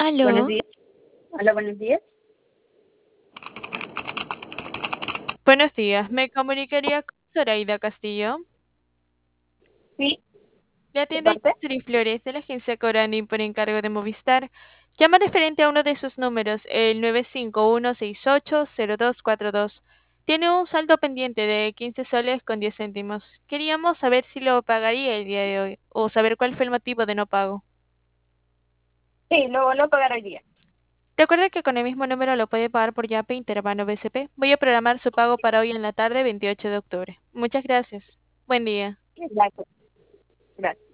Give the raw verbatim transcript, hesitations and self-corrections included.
Buenos Aló, días. Hola, buenos días. buenos días. Me comunicaría con Zoraida Castillo. Sí, Le de atiende parte. Yasiri Flores de la agencia Corani por encargo de Movistar. Llama referente a uno de sus números, el nueve cinco uno seis ocho cero dos cuatro dos. Tiene un saldo pendiente de quince soles con diez céntimos. Queríamos saber si lo pagaría el día de hoy o saber cuál fue el motivo de no pago. Sí, lo vuelvo a pagar hoy día. Recuerde que con el mismo número lo puede pagar por Yape Intermano B C P. Voy a programar su pago para hoy en la tarde, veintiocho de octubre. Muchas gracias. Buen día. Gracias. Gracias.